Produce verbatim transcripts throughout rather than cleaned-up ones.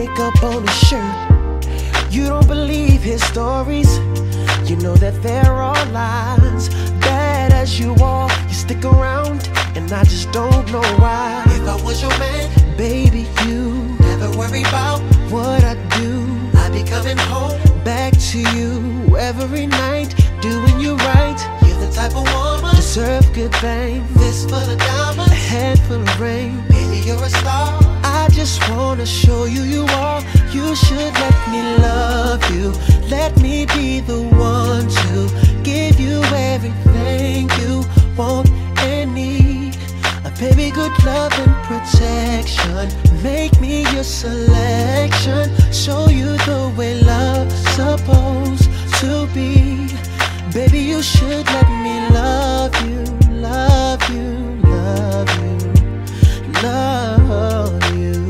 makeup on his shirt. You don't believe his stories. You know that there are lies. Bad as you are, you stick around, and I just don't know why. If I was your man, baby, you never worry about what I do. I'd be coming home back to you every night, doing you right. You're the type of woman deserve good things. Fist full of diamonds, a head full of rain. Baby, you're a star. I just wanna show you you are. You should let me love you. Let me be the one to give you everything you want and need. A baby, good love and protection. Make me your selection. Show you the way love's supposed to be. Baby, you should let me love you, love you, love you, love you,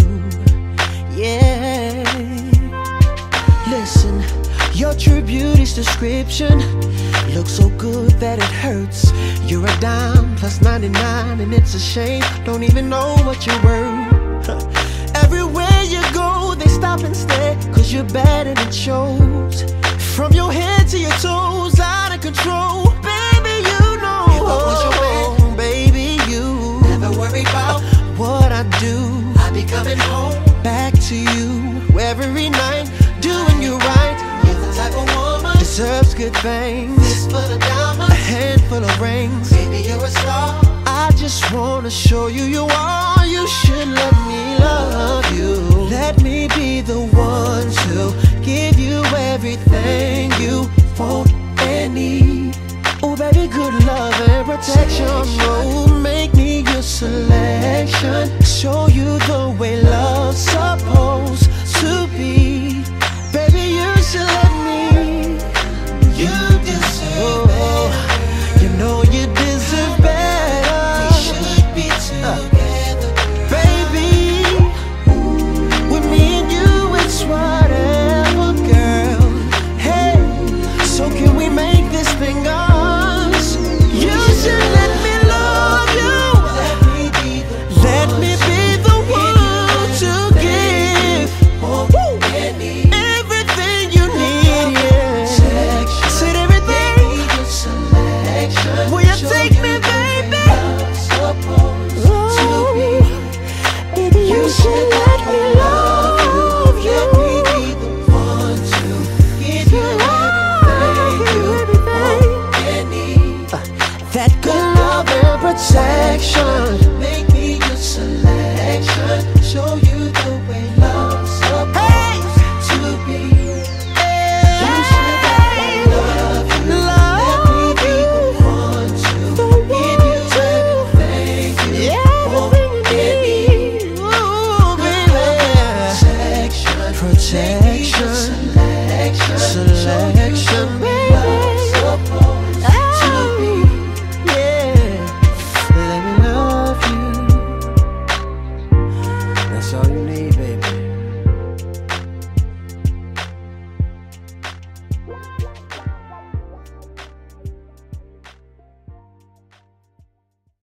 yeah. Listen, your true beauty's description looks so good that it hurts. You're a dime plus ninety-nine, and it's a shame, don't even know what you're worth. Everywhere you go, they stop and stare, cause you're bad and it shows. From your head to your toes, out of control. Baby, you know, if I was your man, baby, you never worry about what I do. I'd be coming home back to you every night, doing you right. You're the type of woman deserves good things. Fist full of diamonds, a handful of rings. Baby, you're a star. I just wanna show you you are. You should let me love you.